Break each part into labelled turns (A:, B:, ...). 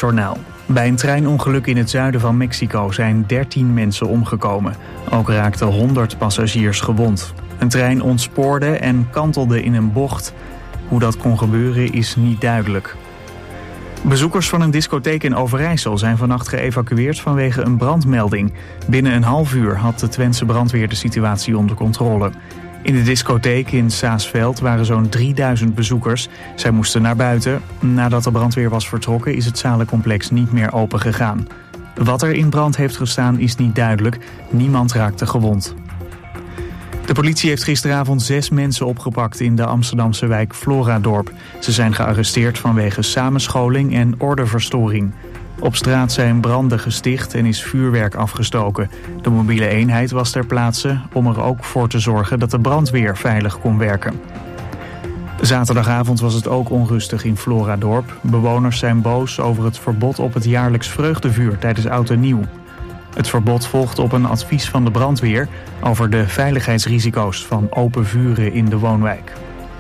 A: NOS-journaal. Bij een treinongeluk in het zuiden van Mexico zijn 13 mensen omgekomen. Ook raakten 100 passagiers gewond. Een trein ontspoorde en kantelde in een bocht. Hoe dat kon gebeuren is niet duidelijk. Bezoekers van een discotheek in Overijssel zijn vannacht geëvacueerd vanwege een brandmelding. Binnen een half uur had de Twentse brandweer de situatie onder controle. In de discotheek in Saasveld waren zo'n 3000 bezoekers. Zij moesten naar buiten. Nadat de brandweer was vertrokken is het zalencomplex niet meer open gegaan. Wat er in brand heeft gestaan is niet duidelijk. Niemand raakte gewond. De politie heeft gisteravond 6 mensen opgepakt in de Amsterdamse wijk Floradorp. Ze zijn gearresteerd vanwege samenscholing en ordeverstoring. Op straat zijn branden gesticht en is vuurwerk afgestoken. De mobiele eenheid was ter plaatse om er ook voor te zorgen dat de brandweer veilig kon werken. Zaterdagavond was het ook onrustig in Floradorp. Bewoners zijn boos over het verbod op het jaarlijks vreugdevuur tijdens Oud en Nieuw. Het verbod volgt op een advies van de brandweer over de veiligheidsrisico's van open vuren in de woonwijk.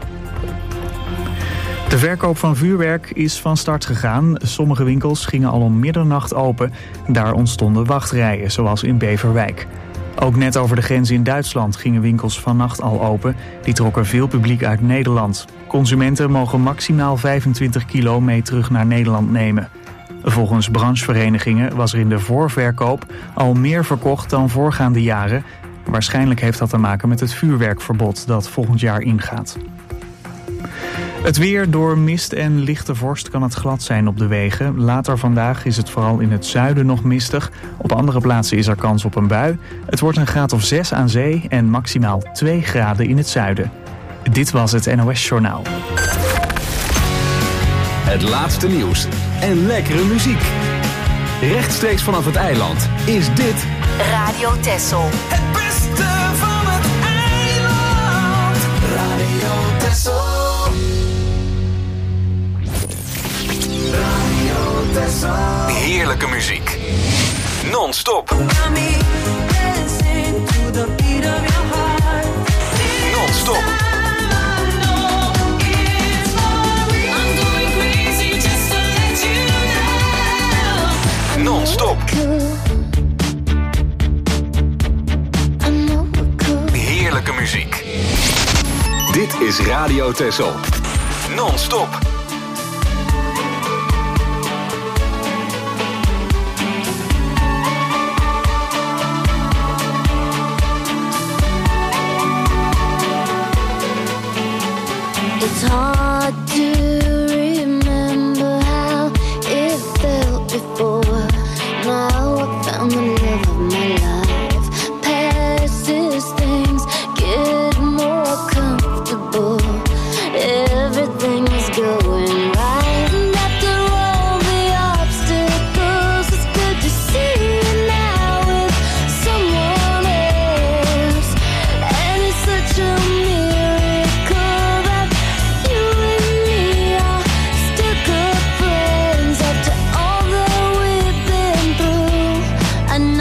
A: De verkoop van vuurwerk is van start gegaan. Sommige winkels gingen al om middernacht open. Daar ontstonden wachtrijen, zoals in Beverwijk. Ook net over de grens in Duitsland gingen winkels vannacht al open. Die trokken veel publiek uit Nederland. Consumenten mogen maximaal 25 kilo mee terug naar Nederland nemen. Volgens brancheverenigingen was er in de voorverkoop al meer verkocht dan voorgaande jaren. Waarschijnlijk heeft dat te maken met het vuurwerkverbod dat volgend jaar ingaat. Het weer: door mist en lichte vorst kan het glad zijn op de wegen. Later vandaag is het vooral in het zuiden nog mistig. Op andere plaatsen is er kans op een bui. Het wordt een graad of 6 aan zee en maximaal 2 graden in het zuiden. Dit was het NOS-journaal.
B: Het laatste nieuws en lekkere muziek. Rechtstreeks vanaf het eiland is dit
C: Radio Texel.
D: Het beste van het eiland. Radio Texel. Radio Texel.
B: heerlijke muziek. Non-stop. Non-stop. Non-stop. Heerlijke muziek. Dit is Radio Texel. Non-stop.
E: It's hard to remember how it felt before. Now I found the love of my life. Past these things get more comfortable. Everything is going right. And after all the obstacles, it's good to see you now with someone else. And it's such a miracle that you and me are still good friends after all that we've been through. I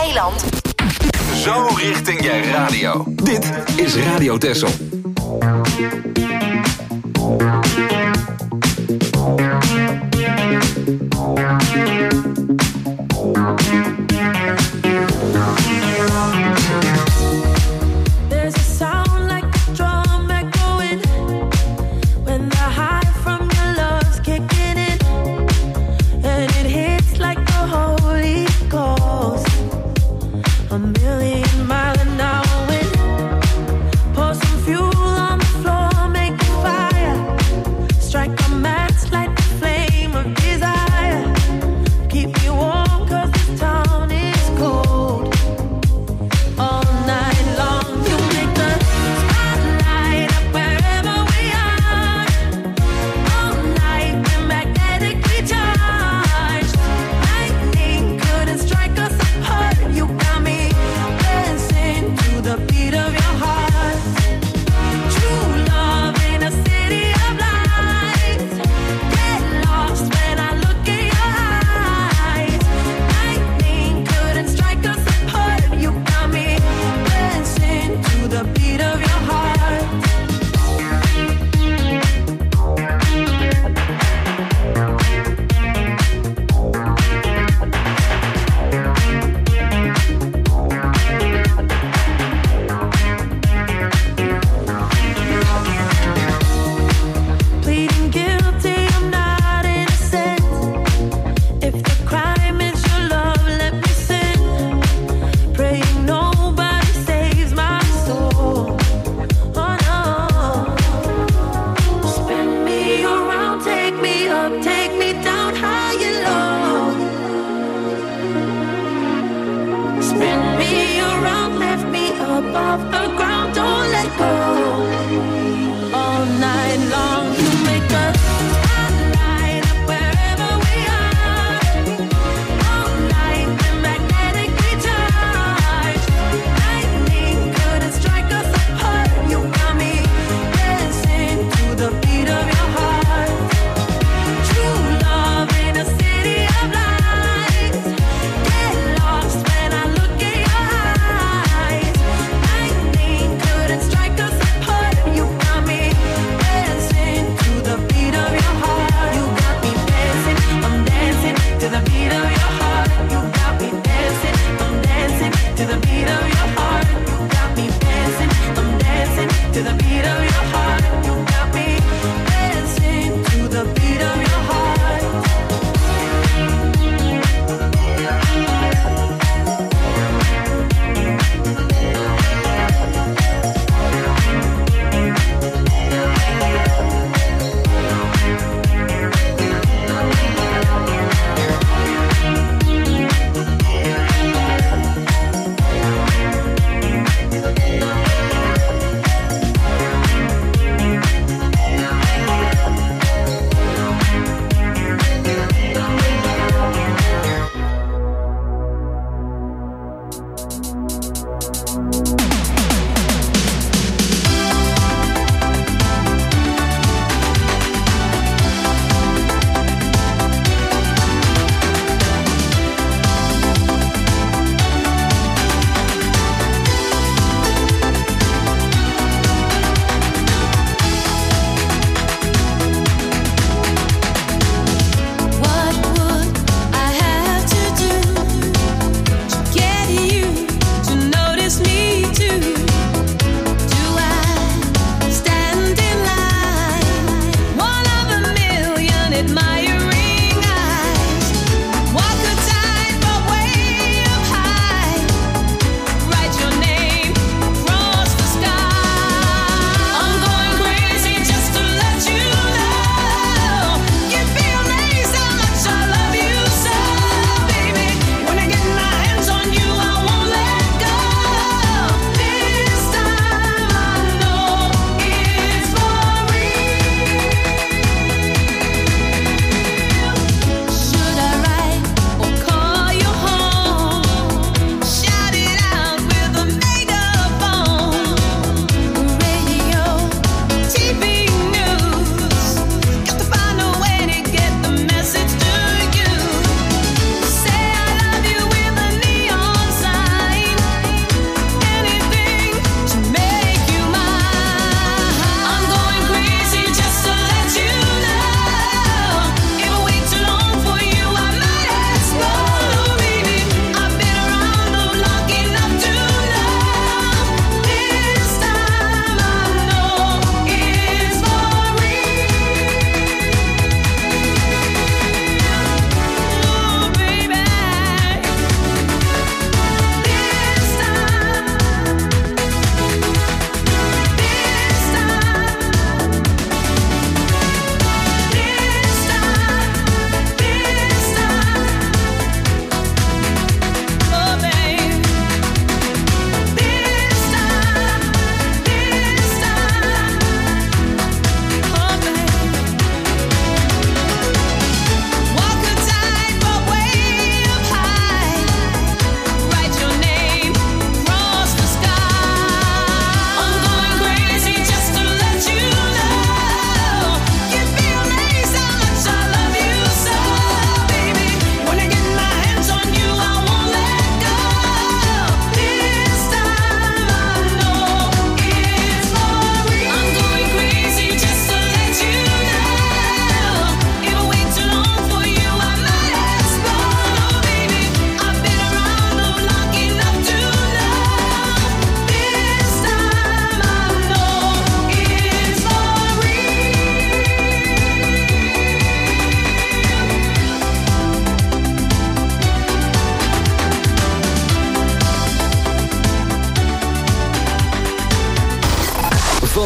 C: eiland.
B: Zo richting je radio. Dit is Radio Texel.
F: Keep me warm 'cause this town is cold.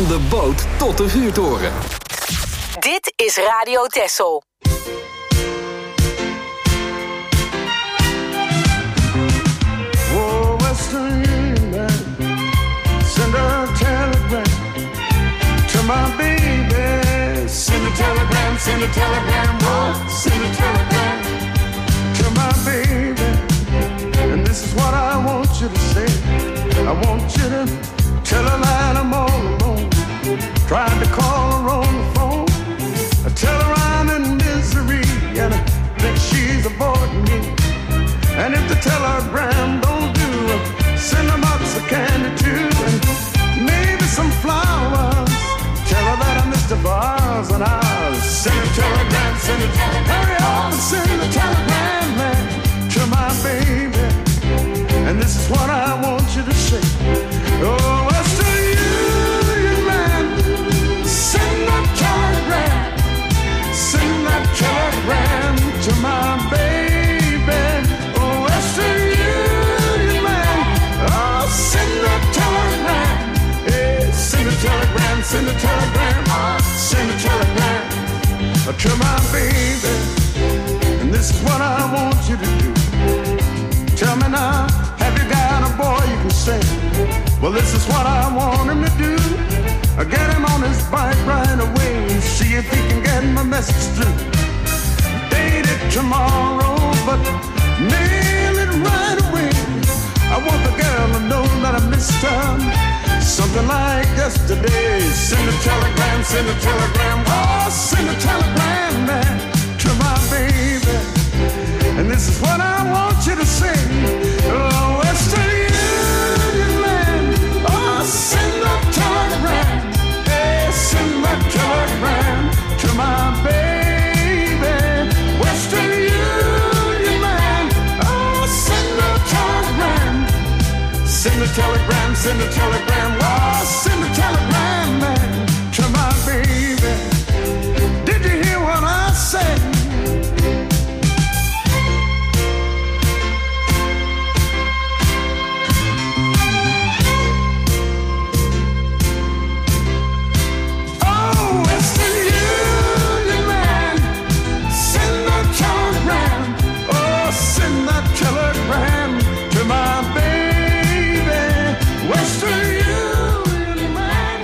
B: Van de boot tot de vuurtoren.
C: Dit is Radio Texel.
F: Oh, Western Union, send a telegram to my baby. Send a telegram, send a telegram, oh, send a telegram to my baby. And this is what I want you to say. I want you to tell her that I'm all alone. Tried to call her on the phone. I tell her I'm in misery and I think she's avoiding me. And if the telegram don't do, send a box of candy too, and maybe some flowers. Tell her that I missed the bars and I'll send a telegram, send a telegram. Hurry up and send a telegram, man, to my baby. And this is what I want you to say. Oh, Western Union, man, send a telegram, send a telegram to my baby. Oh, Western Union, man, oh, send a telegram. Hey, send a telegram, send a telegram, send a telegram to my baby. And this is what I want you to do. Tell me now, have you got a boy you can sing? Well, this is what I want him to do. Get him on his bike right away. See if he can get my message through. Date it tomorrow, but mail it right away. I want the girl to know that I missed her. Something like yesterday. Send a telegram, send a telegram. Oh, send a telegram, man, to my baby. And this is what I want you to sing. Oh, Western Union, man, oh, send a telegram. Hey, send a telegram to my baby. Western Union, man, oh, send a telegram. Send a telegram, send a telegram. Oh, send a telegram, man, to my baby. Did you hear what I said? Telegram to my baby, Western Union, man.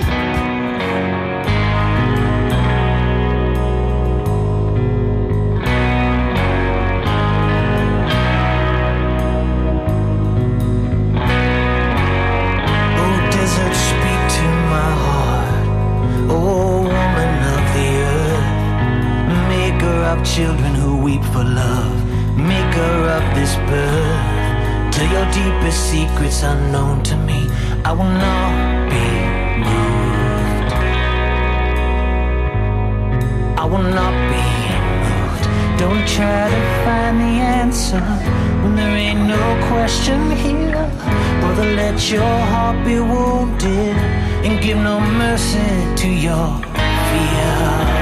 G: Oh, desert, speak to my heart. Oh, woman of the earth, maker of children who weep for love. Maker of this birth, till your deepest secrets unknown to me, I will not be moved. I will not be moved. Don't try to find the answer when there ain't no question here. Brother, let your heart be wounded and give no mercy to your fear.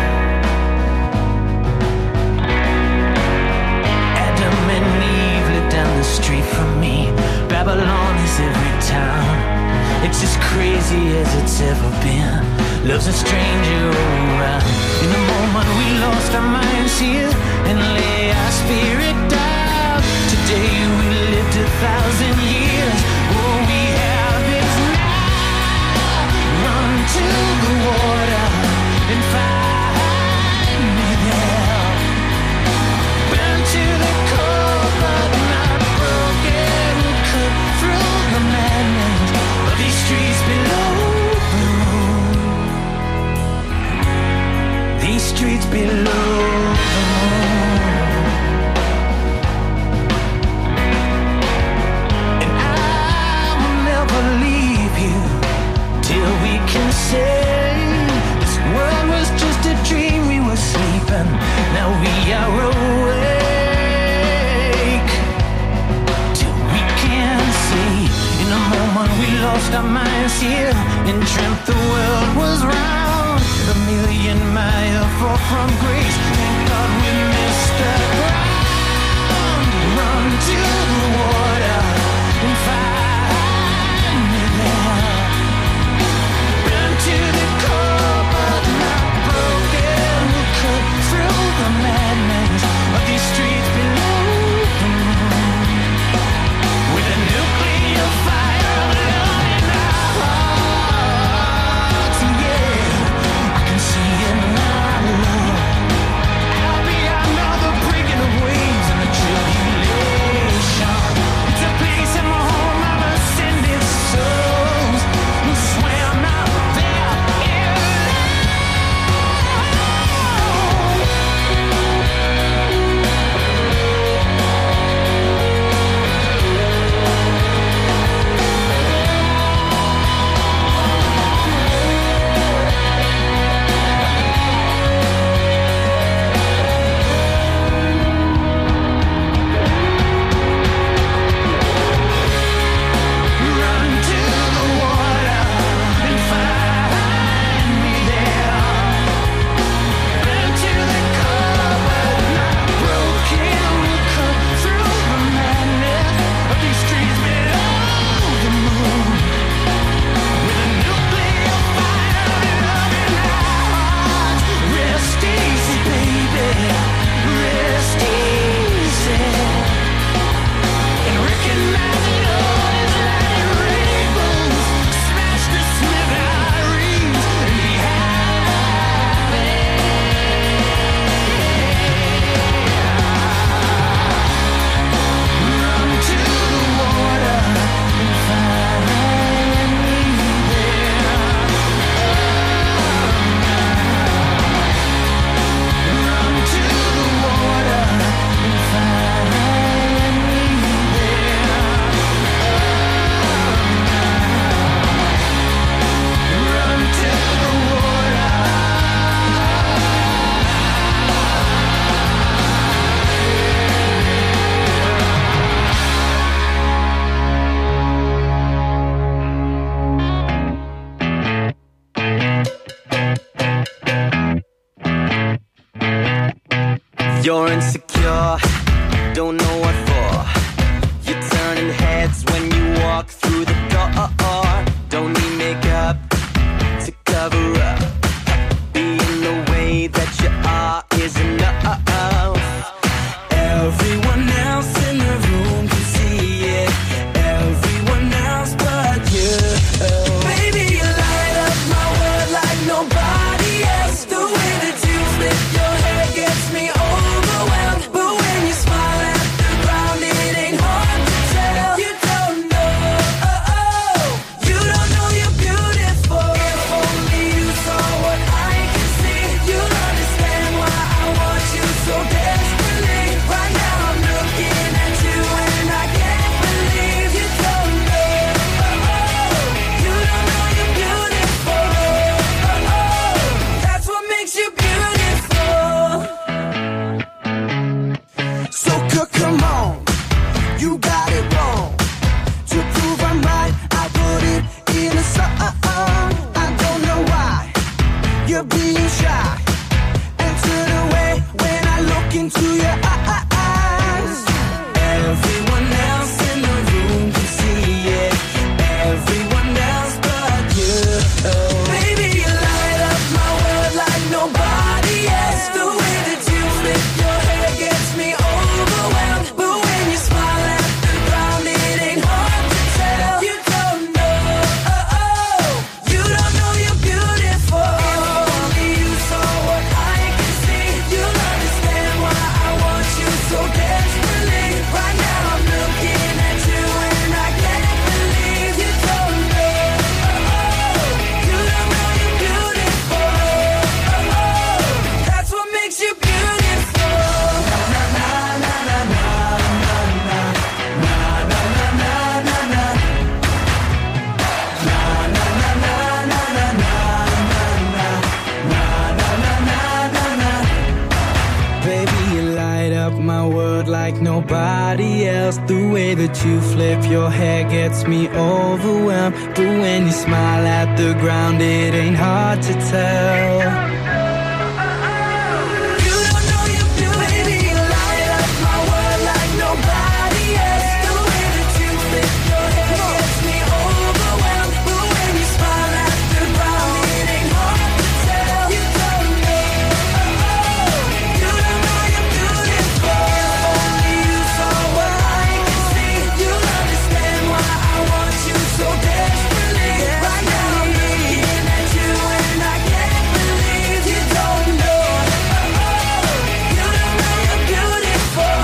G: Down the street from me, Babylon is every town. It's as crazy as it's ever been. Love's a stranger all around. In the moment we lost our minds here and lay our spirit down. Today we lived 1,000 years. All we have is now. Run to the water and find me there. Burn to the cold, but not broken. Cut through the madness of these streets below the moon. These streets below the moon. And I will never leave you till we can say this world was just a dream. We were sleeping, now we are awake. Till we can see. In a moment we lost our minds here and dreamt the world was round. 1,000,000 miles far from grace. Thank God we missed the ground. Run to the water and find me there. Burn to
F: come on, you got it wrong. To prove I'm right, I put it in a song. I don't know why you're being shy and turn away when I look into your eyes. Everyone else in the room can see it. Everyone else but you. Baby, you light up my world like nobody else. The way that you flip your hair gets me overwhelmed. But when you smile at the ground, it ain't hard to tell. You don't know, you don't know you're beautiful. If only you saw what I can see, you'll understand why I want you so desperately. Right now I'm looking at you and I can't believe you don't know, you don't know you're beautiful. That's what makes you beautiful. Na na na na na na na na na na na na na. Baby, you light up my world like nobody else. The way that you flip your hair gets me overwhelmed. But when you smile at the ground, it ain't hard to tell. You don't know you're beautiful. Baby, you light up my world like nobody else. The way that you flip your hair gets me overwhelmed. But when you smile at the ground, it ain't hard to tell. You don't know, you don't know you're beautiful. If only you saw what I can see, you'll understand why I want you so desperately. Right now I'm looking at you and I can't believe you don't know, you don't know you're beautiful.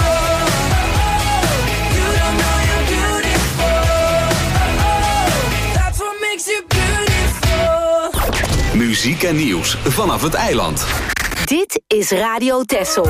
F: You don't know you're beautiful. That's what makes you beautiful.
B: Muziek en nieuws vanaf het eiland.
C: Dit is Radio Texel.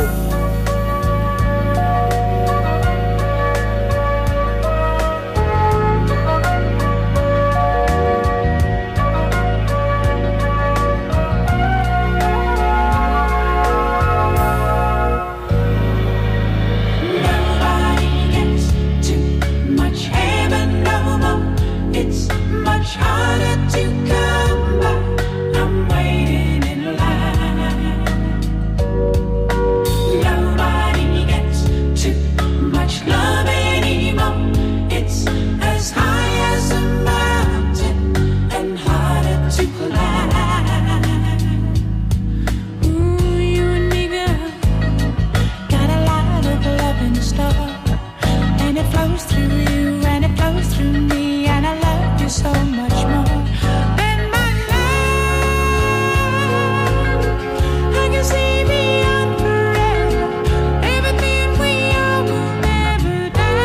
H: Nobody gets too much heaven no more. It's much harder to come by. I'm waiting in line. Nobody gets too much love anymore. It's as high as a mountain and harder to climb. Ooh, you and me, girl, got a lot of love in store, and it flows through you and it flows through me, and I love you so much more than my life. I can see beyond forever. Everything we are will never die.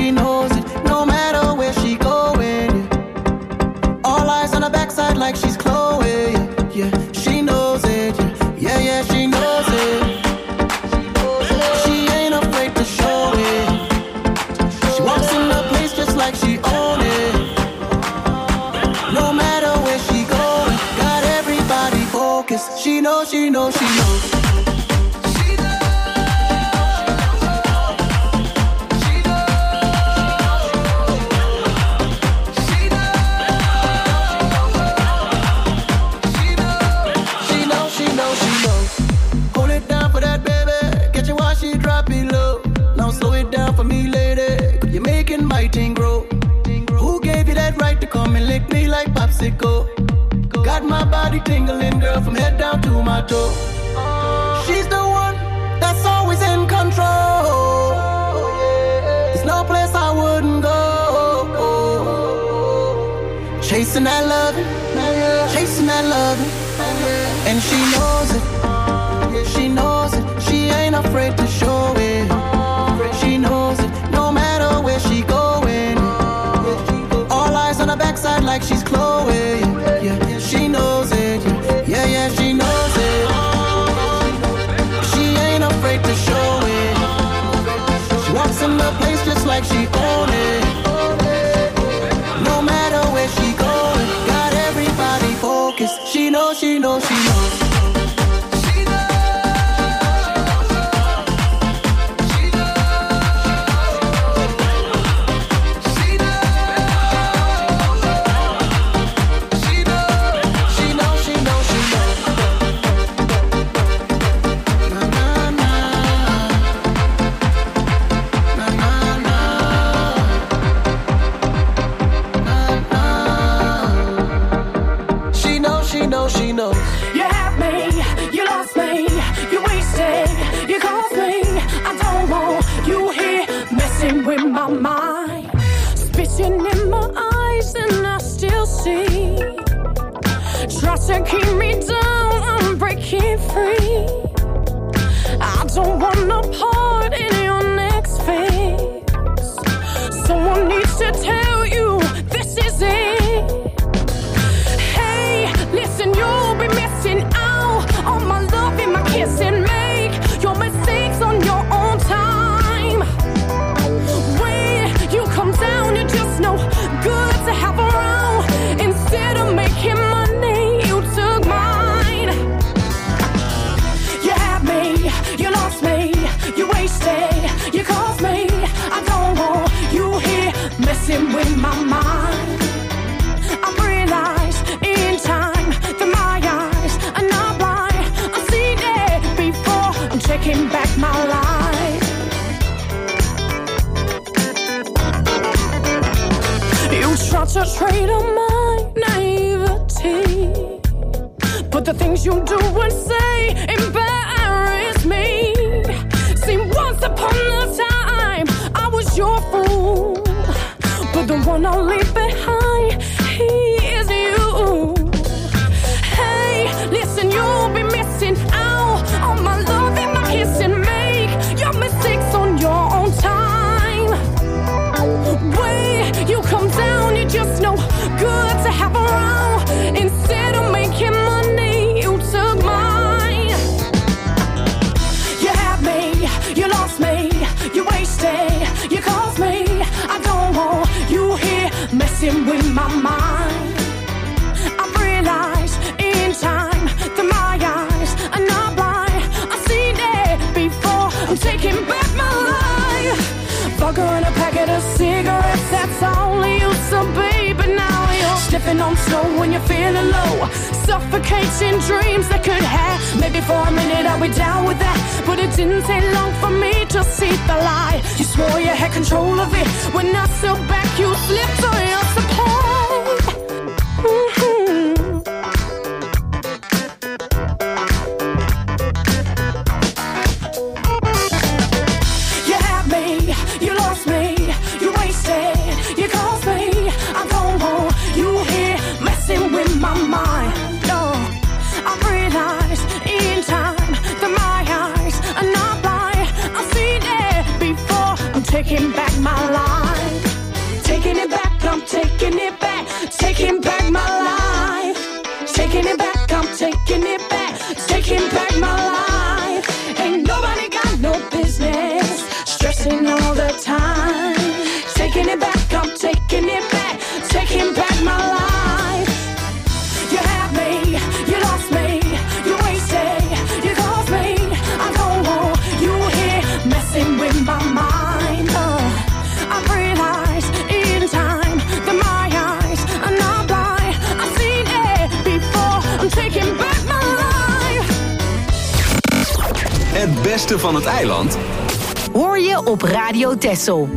I: she knows it. No matter where she going, yeah. All eyes on her backside like she's Chloe. Yeah, she knows it. Yeah, yeah, she knows it. She ain't afraid to show it. She walks in the place just like she own it. No matter where she going, got everybody focused. She knows, she knows, she knows. Got my body tingling, girl, from head down to my toe. She's the one that's always in control. There's no place I wouldn't go. Chasing that loving, chasing that loving. And she knows it, she knows it. She ain't afraid to show it. She knows it, no matter where she going. All eyes on her backside like she's Chloe. Yeah, she knows it. Yeah, yeah, she knows it. She ain't afraid to show it. She walks in the place just like she own it. No matter where she going, got everybody focused. She knows, she knows, she knows. She knows.
H: You had me, you lost me, you wasted, you caused me. I don't want you here messing with my mind. Spitting in my eyes and I still see. Try to keep me down, I'm breaking free. I don't want no part in your next phase. Someone needs to tell you this is it. Listen, you'll be missing out on my love and my kiss and make your mistakes on your own time. When you come down, you're just no good to have around. Instead of making money, you took mine. You had me, you lost me, you wasted, you caused me. I don't want you here messing with my mind. I realize in time taking back my life. You try to trade on my naivety, but the things you do and say embarrass me. See, once upon a time I was your fool, but the one I'll leave behind, he is you. Hey, listen, you'll be missing out on my love and my kiss and make your mistakes on your own time. When you come down, you're just no good to have around. Instead of making money, you took mine. You had me, you lost me, you wasted, you caused me. I don't want you here messing with my mind. I've realized in time that my eyes are not blind. I've seen it before, I'm taking back my life. Vodka and a packet of cigarettes, that's all I used to be. But now you're sniffing on snow when you're feeling low, suffocating dreams that could have. Maybe for a minute I'll be down with that, but it didn't take long for me to see the lie. You swore you had control of it. When I stood back, you slipped on your supply. You had me, you lost me, you wasted, you caused me. I don't want you here messing with my mind. No, I've realized in time that my eyes are not blind. I've seen it before, I'm taking back my life. taking back my life. Taking it back, I'm taking it back. Taking back my life. Ain't nobody got no business stressing all the time. Taking it back, I'm taking it back. Taking back my life. You had me, you lost me, you wasted, you caused me. I don't want you here messing with my mind. I realize in time that my eyes are not blind. I've seen it before. I'm taking back my life.
B: Het beste van het eiland
C: Hoor je op Radio Texel.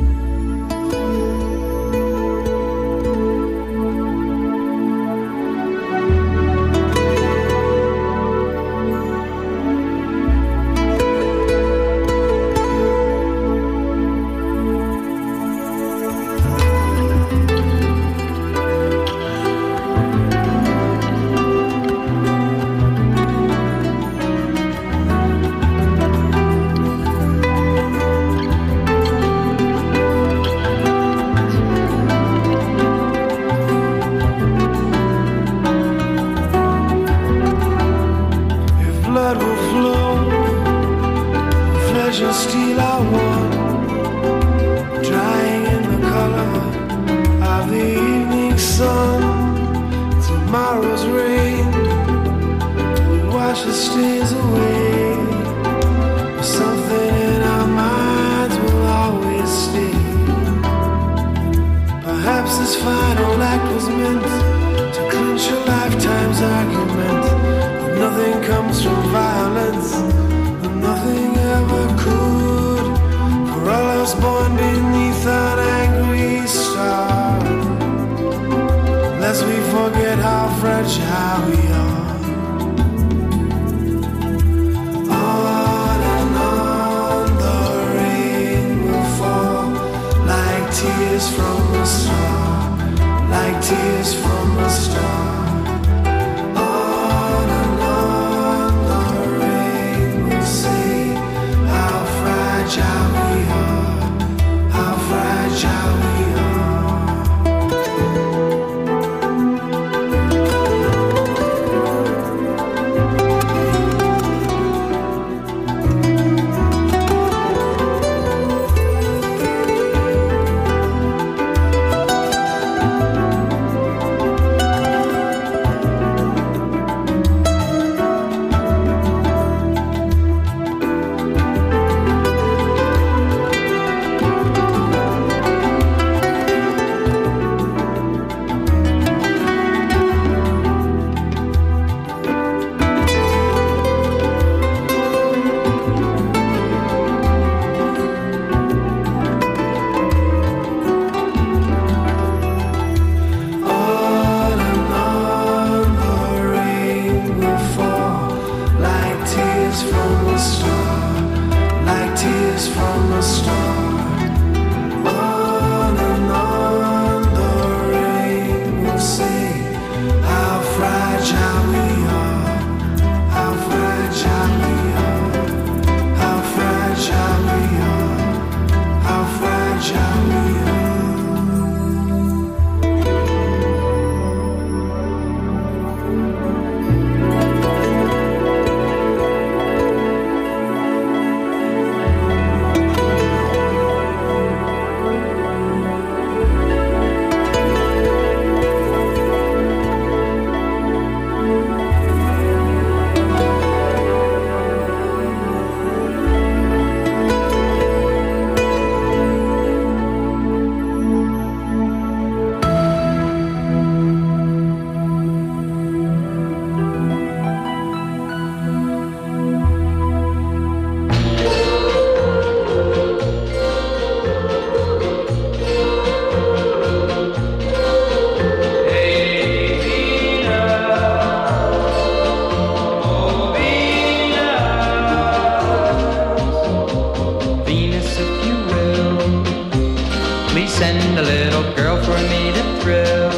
J: send a little girl for me to thrill.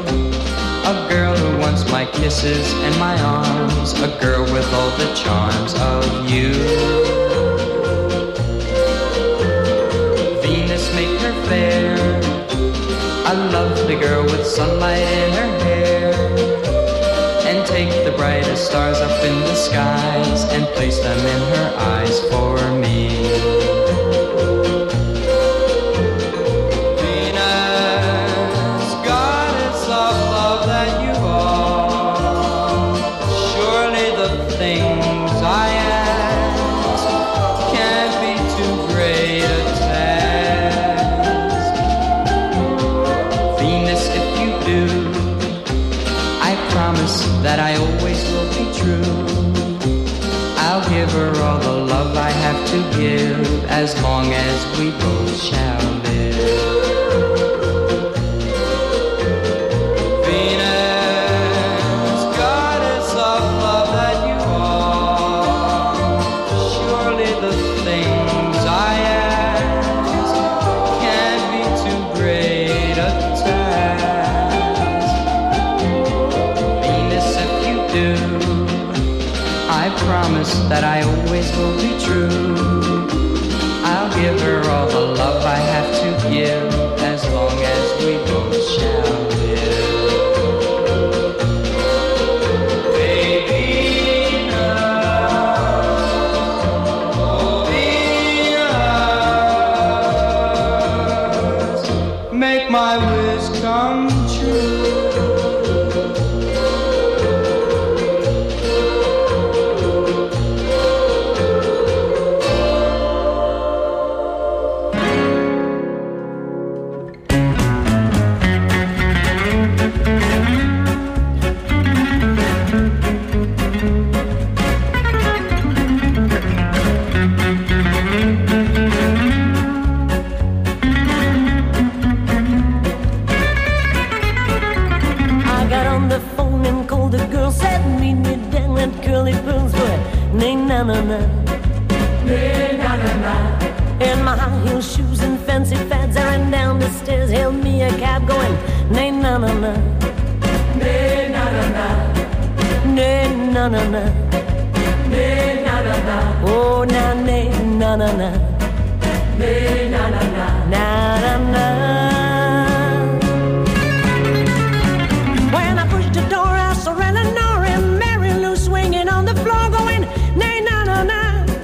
J: A girl who wants my kisses and my arms. A girl with all the charms of you. Venus, make her fair. a lovely girl with sunlight in her hair, and take the brightest stars up in the skies and place them in her eyes for me. Venus, goddess of love that you are, surely the things I ask can't be too great a task. Venus, if you do, I promise that I always will be true. I'll give her all the love I have to give, as long as we both shall live. Venus, goddess of love that you are, surely the things I ask can't be too great a task. Venus, if you do, I promise that I always will be true. I'll give her all the love I have to give, as long as we both shall live. Baby, oh Venus, make my wish come true.
K: In my high heel shoes and fancy fads, I ran down the stairs, hailed me a cab going, nay na na na, nay na na na, nay na na na, nay na na na, oh na nay na na na, nay na na na, na na na. When I pushed the door, I saw Eleanor and Mary Lou swinging on the floor going, nay na na na.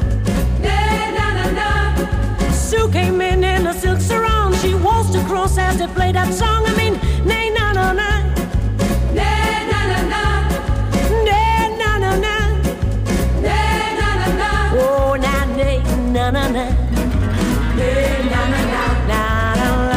K: Sue came in a silk sarong. She waltzed across as they played that song. I mean, nay na na na, nay na na na, nay na na na, nay na na na. Oh na nay na na na, nay na na na, na na na.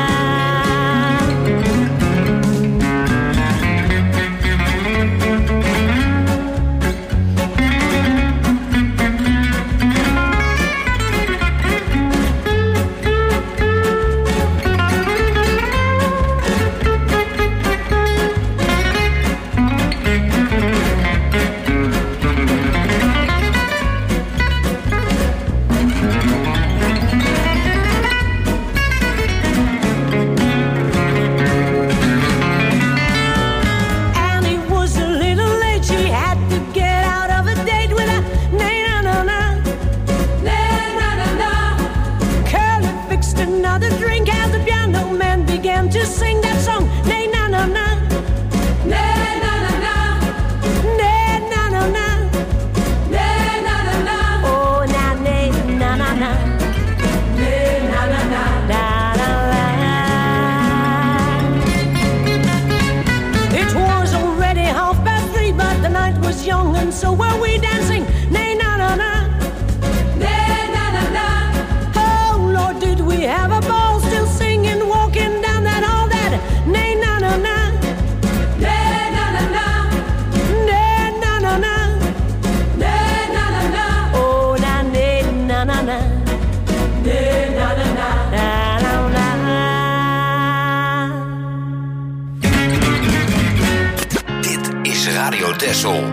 K: To sing that song, nay na na na, nay na na na, nay na na na, nay na na na, oh na nay na na na, nay na na na, da da da. It was already 3:30, but the night was young, and so were we dancing, nay na na na, nay na na na. Oh Lord, did we have a ball, still singing, walking down that hall, that nay na na na, nay na na na, nay na na na, nay na na na, oh na nay na na na, nay na na na, na na na.
L: Dit is Radio Texel.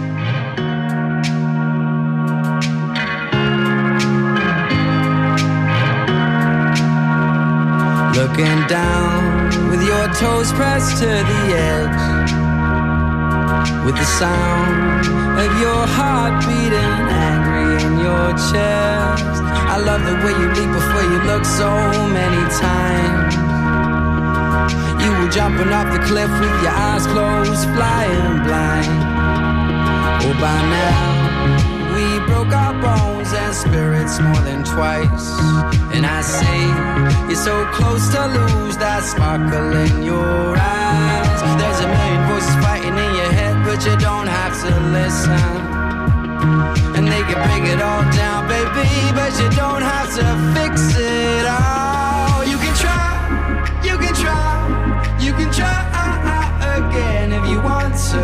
M: Looking down with your toes pressed to the edge, with the sound of your heart beating angry in your chest. I love the way you leap before you look so many times. jumping off the cliff with your eyes closed, flying blind. Oh, by now we broke our bones and spirits more than twice. And I say you're so close to lose that sparkle in your eyes. There's a million voices fighting in your head, but you don't have to listen. And they can break it all down, baby, but you don't have to fix it all. You can try, you can try, you can try again if you want to.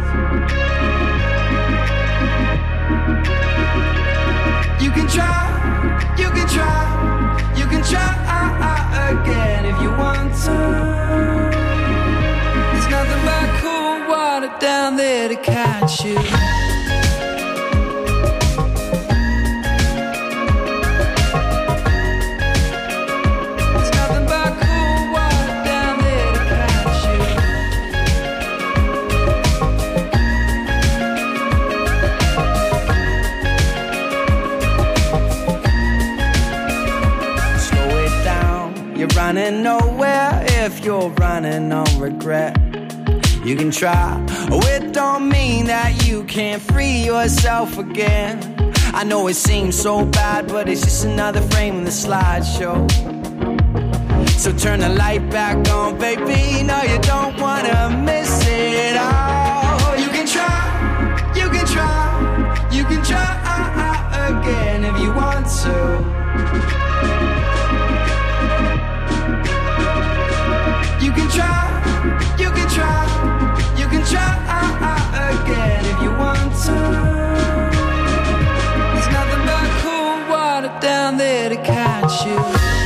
M: You can try, you can try, you can try again if you want to. There's nothing but cool water down there to catch you. Running nowhere if you're running on regret. You can try, oh, it don't mean that you can't free yourself again. I know it seems so bad, but it's just another frame in the slideshow. So turn the light back on, baby. No, you don't wanna miss it all. You can try, you can try, you can try again if you want to. You can try, you can try, you can try again if you want to. There's nothing but cool water down there to catch you.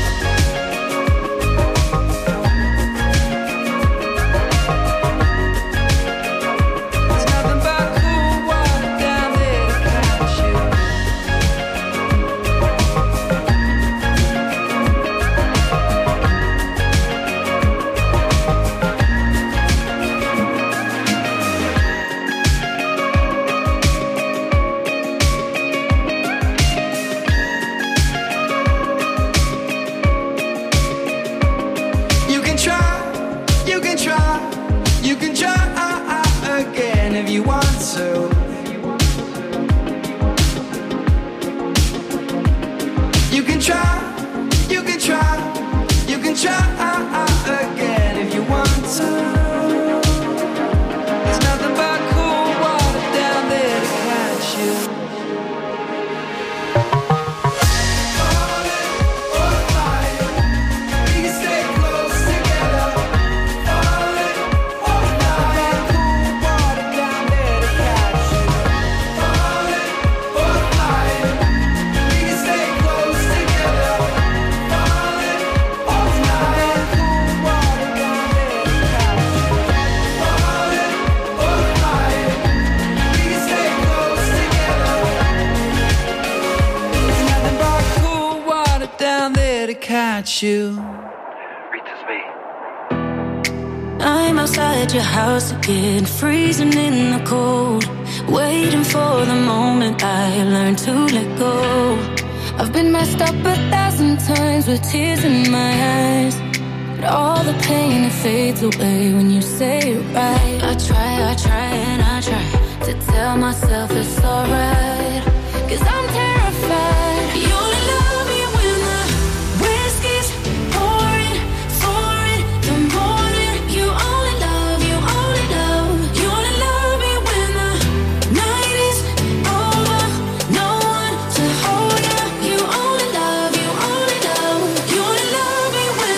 M: You.
H: I'm outside your house again, freezing in the cold, waiting for the moment I learn to let go. I've been messed up 1,000 times with tears in my eyes, but all the pain it fades away when you say it right. I try and I try to tell myself it's alright, 'cause I'm terrified. You only love me when the whiskey's pouring, pouring the morning. You only love, you only love, you only love me when the night is over. No one to hold you. You only love, you only love, you only love me when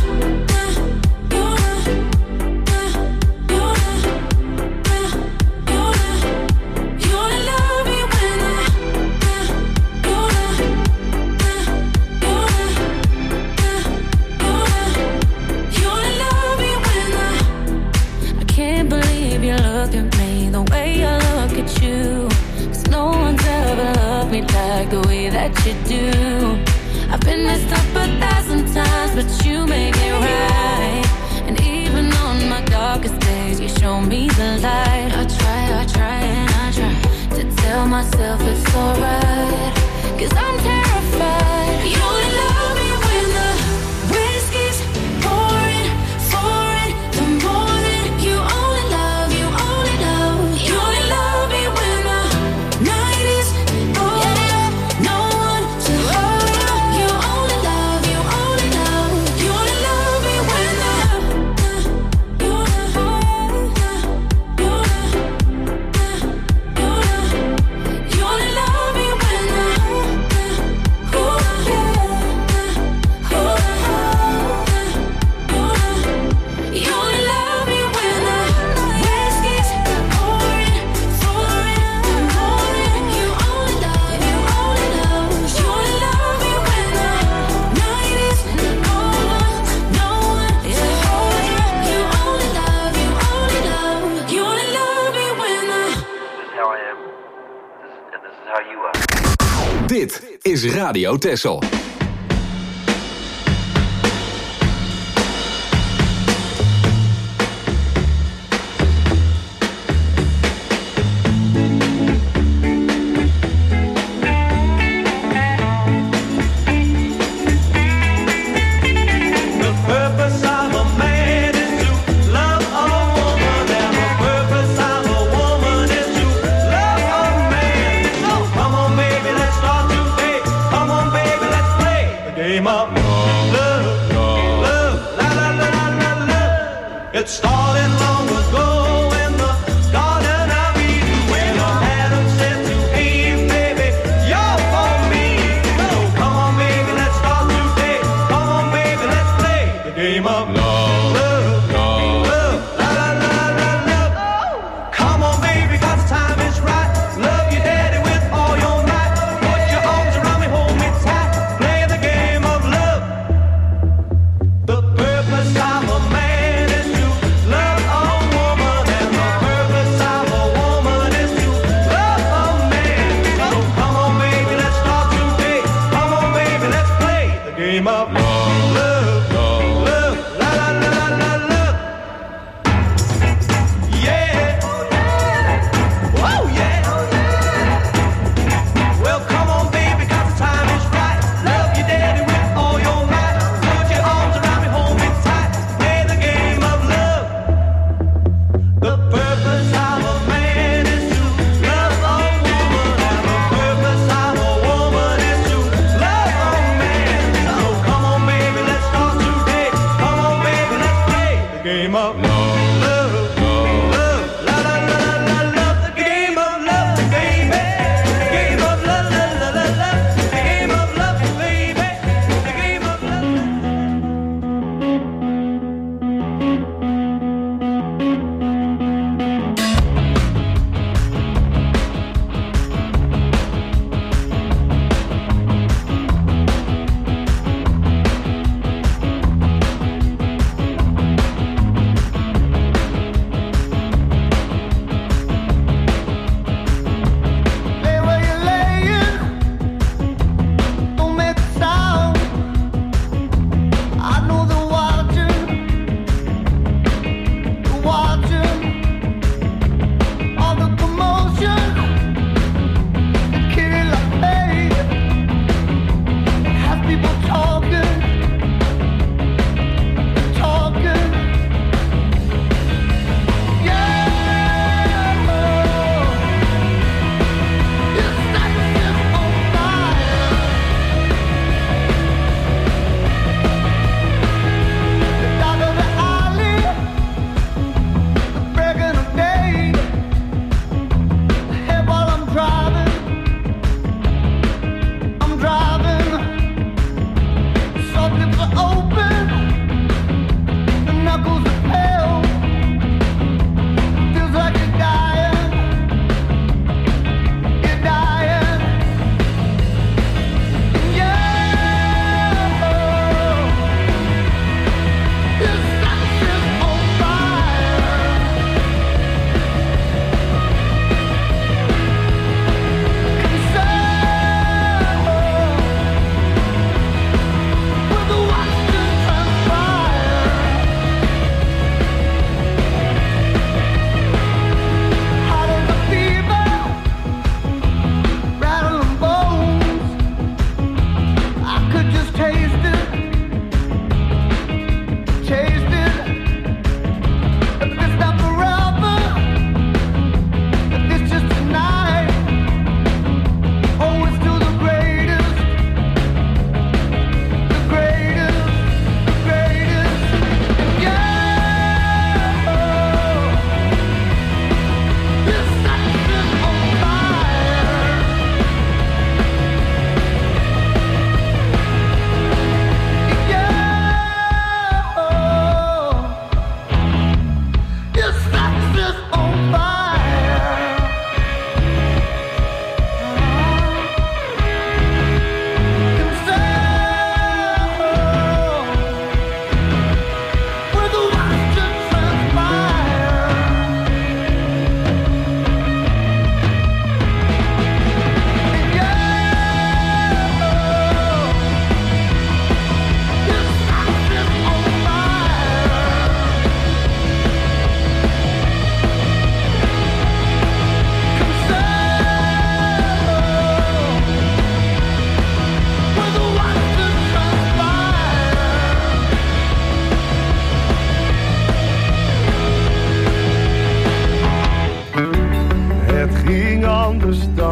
H: like the way that you do. I've been messed up 1,000 times, but you make it right. And even on my darkest days, you show me the light. I try and I try to tell myself it's alright, 'cause I'm terrified. You only love me when the whiskey's pouring, pouring the
B: Dit is Radio Texel.
D: It started long ago in the Garden of Eden when Adam said to Eve, baby, you're for me. So come on, baby, let's start today. Come on, baby, let's play the game of love, love, love, love, la la la la love. Come on, baby, 'cause the time is right. Love your daddy with all your might. Put your arms around me, hold me tight. Play the game of love. The purpose of a man. Game of love, love, love, love, la la la la la love. Yeah, oh yeah. Well, come on, baby, 'cause the time is right. Love your daddy with all your might. Put your arms around me, hold me tight. Play the game of love. The purpose of a man is to love a woman, and the purpose of a woman is to love a man. Come on, baby, let's start today. Come on, baby, let's play the game of love, love, love, la la la la love. The game of love, baby. The game of love, la la la la. The game of love, baby. The game of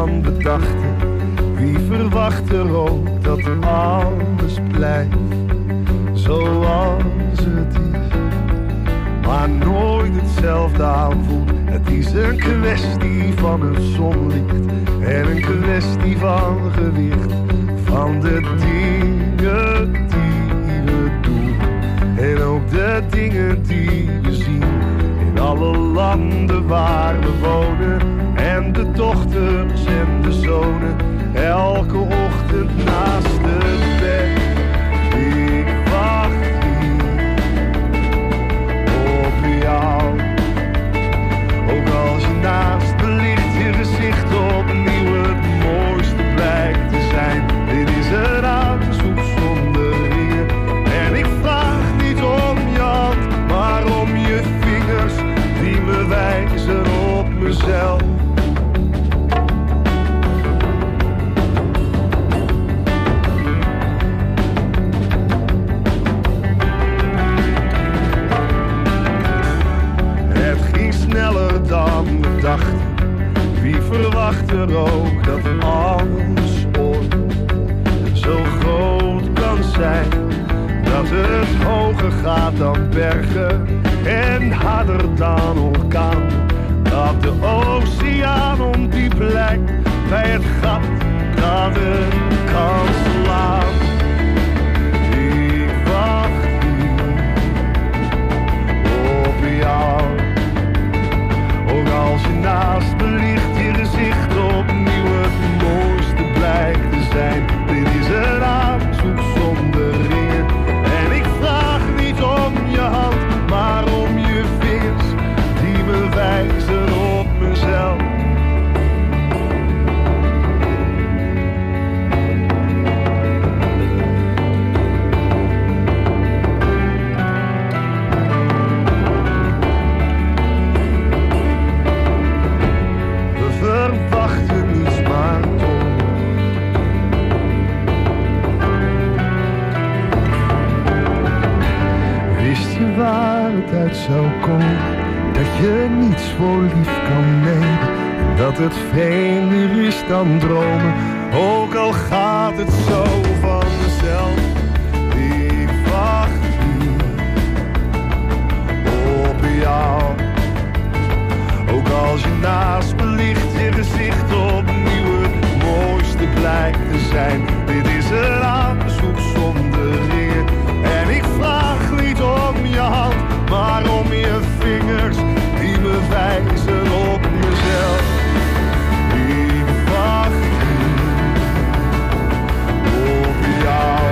F: dan we dachten. Wie verwacht er ook dat alles blijft zoals het is, maar nooit hetzelfde aanvoelt. Het is een kwestie van het zonlicht en een kwestie van gewicht, van de dingen die we doen en ook de dingen die we zien in alle landen waar we wonen. En de dochters en de zonen elke ochtend naast het bed. Ik wacht hier op jou. Ook als je naast me ligt, je gezicht opnieuw het mooiste blijkt te zijn. Dit is een aanzoek zonder ringen. En ik vraag niet om je hand, maar om je vingers die me wijzen op mezelf. Sneller dan we dachten. Wie verwacht er ook dat alles ooit zo groot kan zijn, dat het hoger gaat dan bergen en harder dan orkaan, dat de oceaan ondiep lijkt bij het gat dat het kan slaan. Ik wacht hier op jou. Ook als je naast me ligt, je gezicht opnieuw het mooiste blijkt te zijn. Dit is een aanzoek zonder ringen. En ik vraag niet om je hand, maar om je vingers die me wijzen op mezelf. Verwachten niets maar toch. Wist je waar het uit zou komen, dat je niets voor lief kan nemen, en dat het vreemder is dan dromen, ook al gaat het zo van mezelf. Ik wacht hier op jou. Ook als je naast me ligt, je gezicht opnieuw het mooiste blijkt te zijn. Dit is een aanzoek zonder ringen. En ik vraag niet om je hand, maar om je vingers die me wijzen op mezelf. Ik wacht op jou.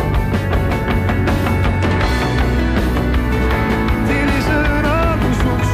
F: Dit is een aanzoek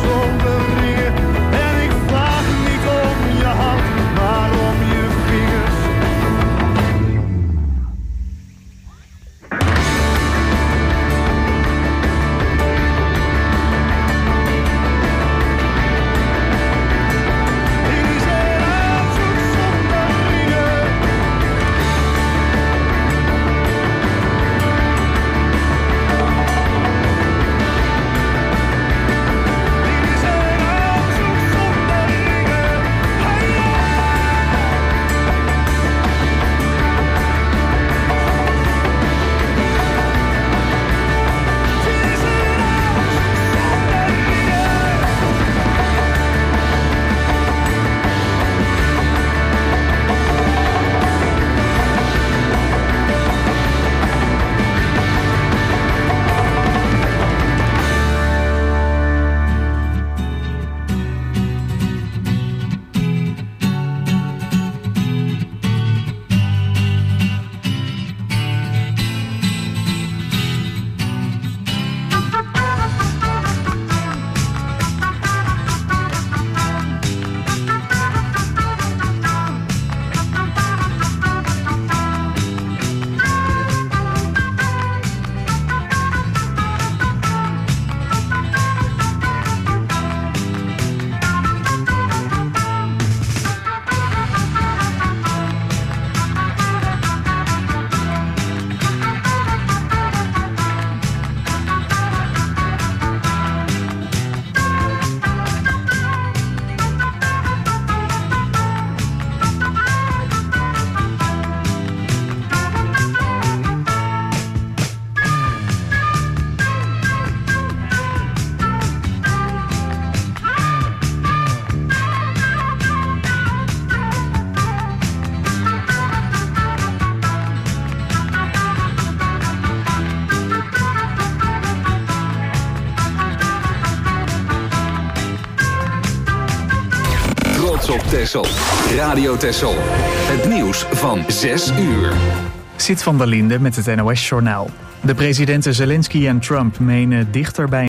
B: trots op Texel. Radio Texel. Het nieuws van 6 uur.
A: Sit van der Linde met het NOS-journaal. De presidenten Zelensky en Trump menen dichter bij